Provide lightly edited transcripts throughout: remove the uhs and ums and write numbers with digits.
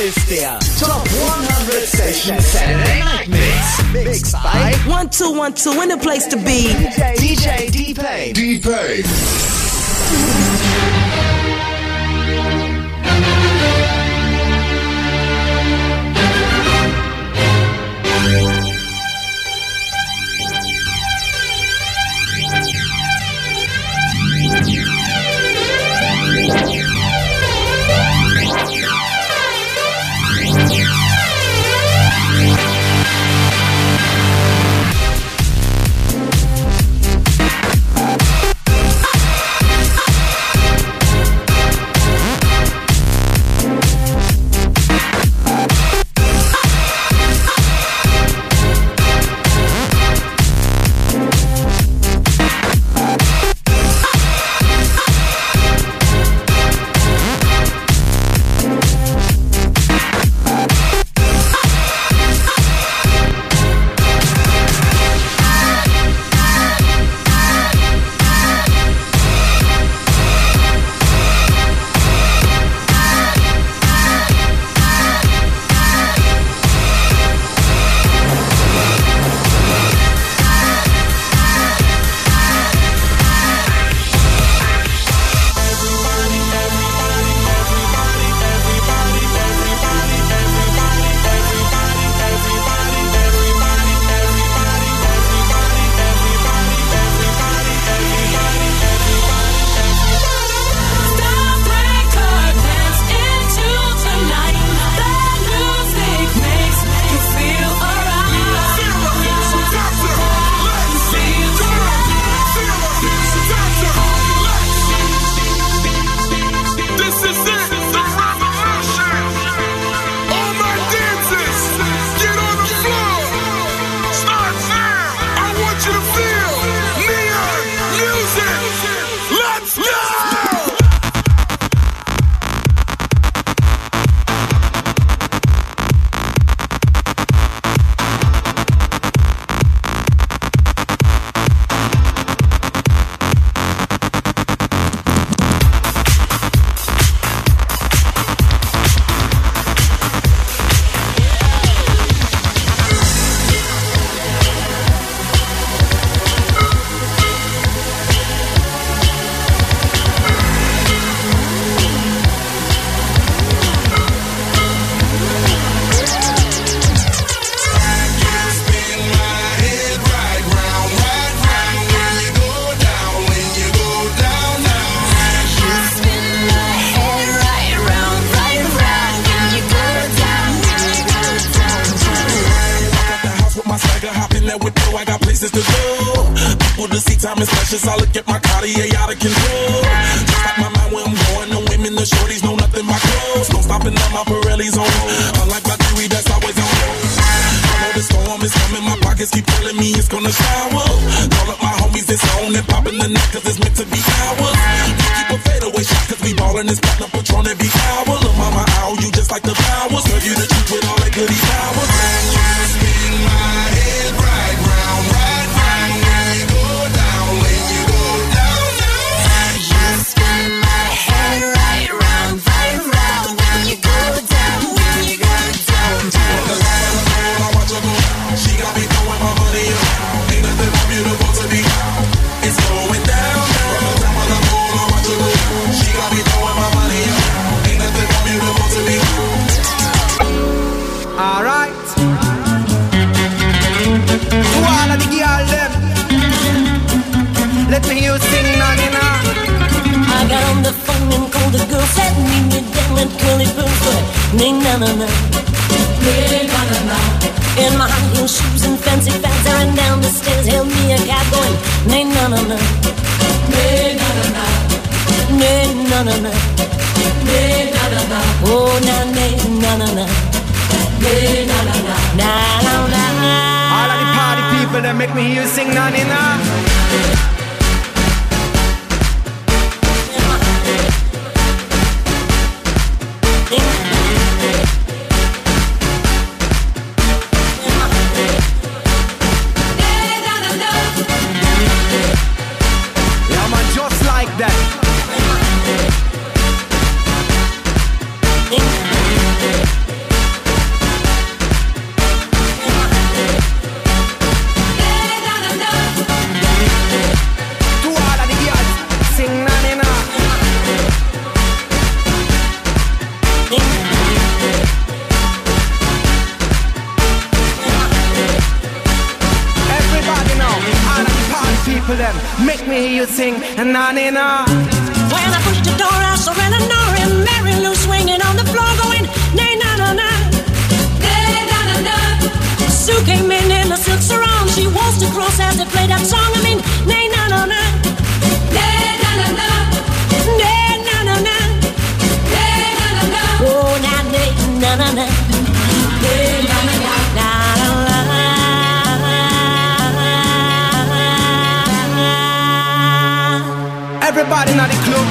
ist der Top 100 Station Saturday Night Mix. Mixed by 1212 in the place to be. DJ D-Pain. D-Pain. I look at my Cartier out of control. Just like my mind where I'm going. The women, the shorties know nothing but clothes. No stopping at my Pirelli's on. Unlike my theory, that's always on. I know the storm is coming. My pockets keep telling me it's gonna shower. Call up my homies, it's on and popping the neck cause it's meant to be ours. We keep a fadeaway shot cause we ballin' this platinum Patron every hour. Look mama, ow, you just like the flowers. Serve you the truth with all that goody powers. And you spin my head right round, right round. When you go down, when you go down, down. And you spin my head right round, right round. When you go down, when you go down, down. The last of the world, I watch her go. She got me throwing my money up. Ain't nothing more beautiful to be. It's going down, down. The top of the world, I watch her go. She got me throwing my money up. Ain't nothing more beautiful to be. Alright. To all of the girls them, let me hear you sing now, I got on the phone and called the girl, said meet me down at Curly Bird's foot. Na-na-na-na, na-na-na-na. In my high heel shoes and fancy pants, tearing down the stairs, hailed me a cab going na-na-na-na, na-na-na-na, na-na-na-na, na-na-na-na. Oh na-na-na-na, na-na-na-na, na-na-na-na. all of the party people that make me hear you sing now, yeah man, just like that. people them make me hear you sing na-na-na. When I pushed the door, I saw Ren and Nori and Mary Lou swinging on the floor, going nay-na-na-na, nay-na-na-na. Sue came in a silk sarong. She waltzed across as they played that song. I mean, nay-na-na-na, nay-na-na-na, nay-na-na-na, nay-na-na-na. Oh, now nay-na-na-na, nay-na-na-na, na-na-na. Everybody in the club.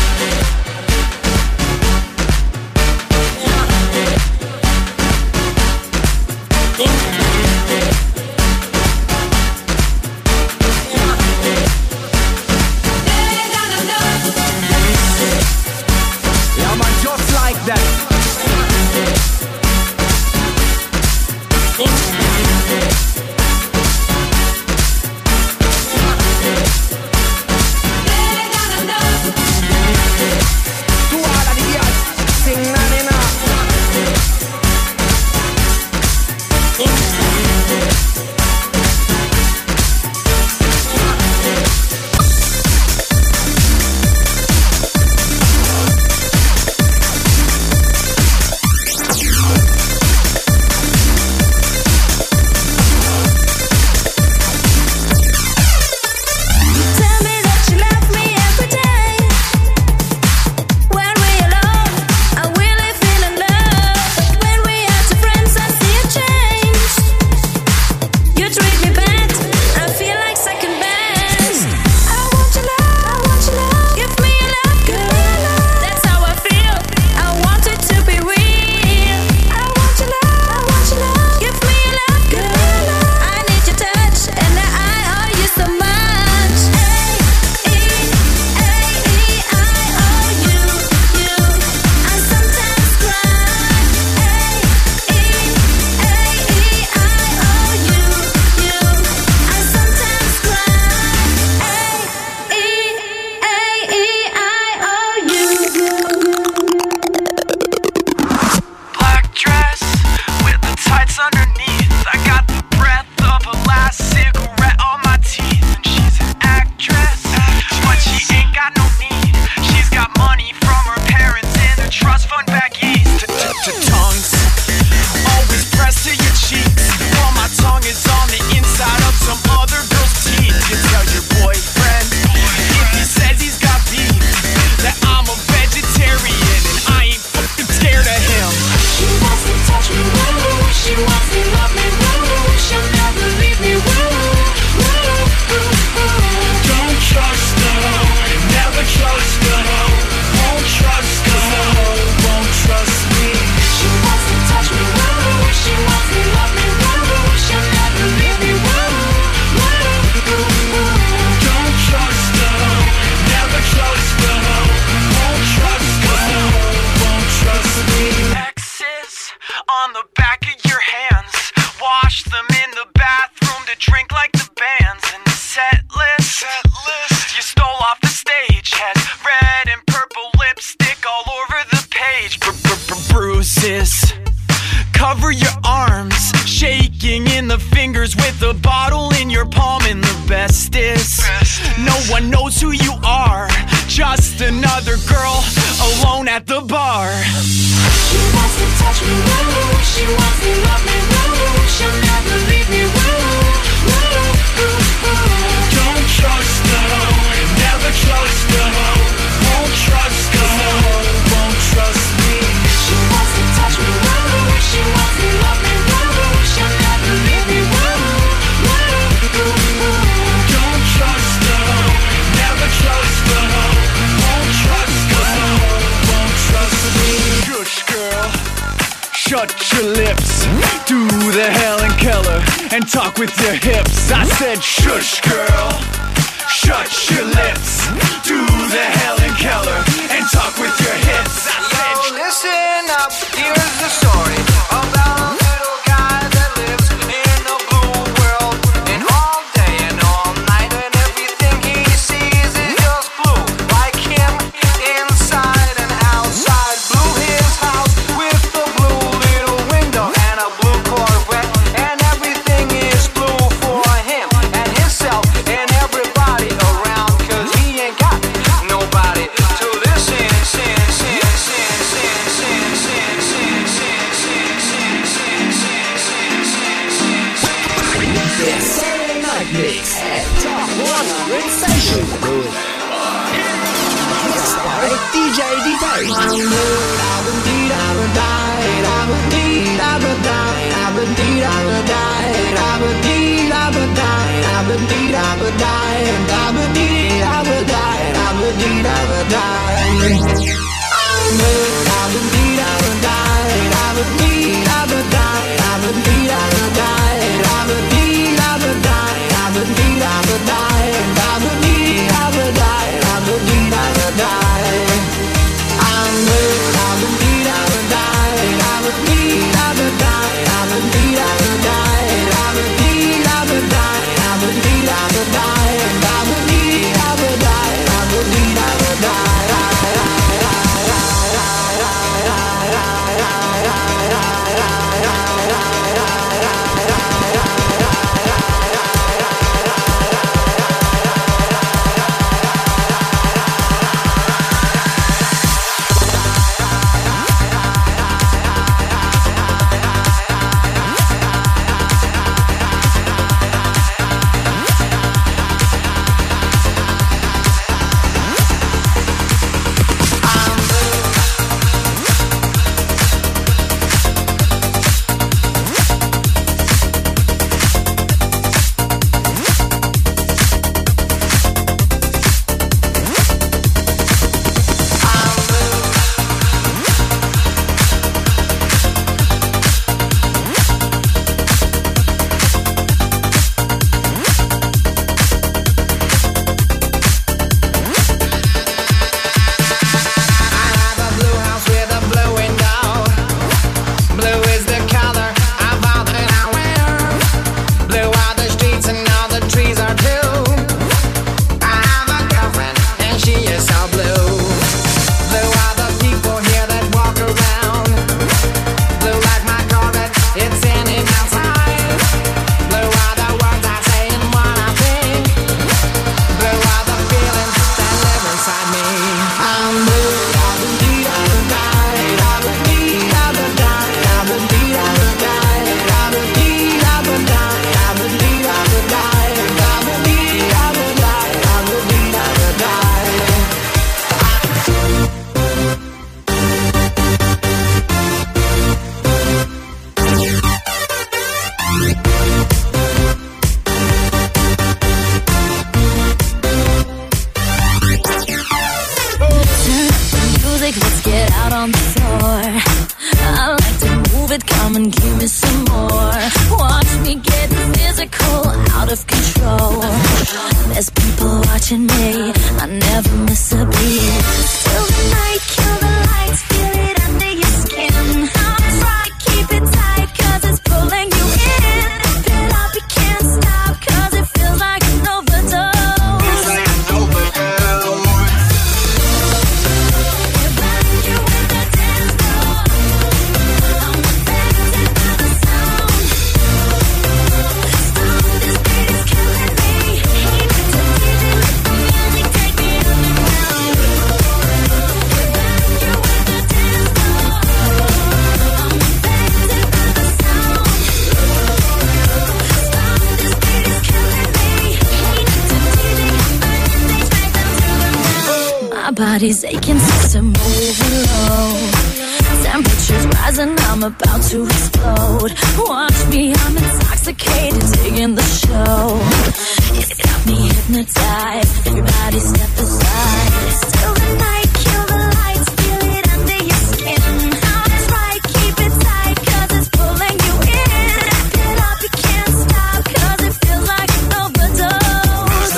Cover your arms, shaking in the fingers with a bottle in your palm and the best is no one knows who you are, just another girl alone at the bar. She wants to touch me, woo. She wants to love me, woo. She'll never leave me, woo. Don't trust her, never trust her. Won't trust her, won't trust me. She wants to touch me, woo. She wants to love me, woo. She'll never leave me, woo. Don't trust her, never trust her. Won't trust her, won't trust me. Shush, girl, shut your lips. Do the Helen Keller and talk with your hips. I said shush, girl, shut your lips. Do the Helen Keller and talk with your hips. I said, listen up, here's the story about a little guy that lives in a blue world. And all day and all night, and everything he sees is just blue. Like him, inside and outside. Blue his house with a blue little window and a blue Corvette. And everything is blue for him and himself and everybody DJ body's aching, system overload. Temperatures rising, I'm about to explode. Watch me, I'm intoxicated, digging the show. It's got me hypnotized, everybody step aside. Still the night, kill the lights, feel it under your skin. That's right, keep it tight, cause it's pulling you in. Wrap it up, you can't stop, cause it feels like an overdose.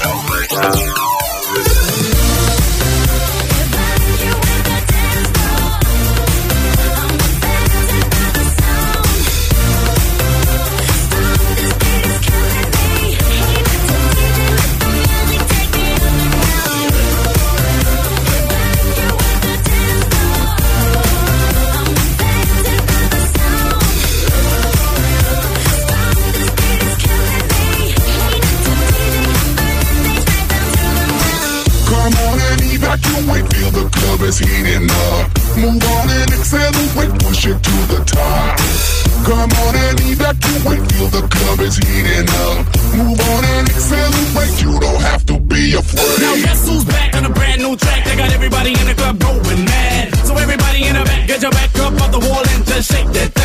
Feel the club is heating up. Move on and accelerate, push it to the top. Come on and evacuate, feel the club is heating up. Move on and accelerate, you don't have to be afraid. Now guess who's back on a brand new track? They got everybody in the club going mad. So everybody in the back, get your back up off the wall and just shake that thing.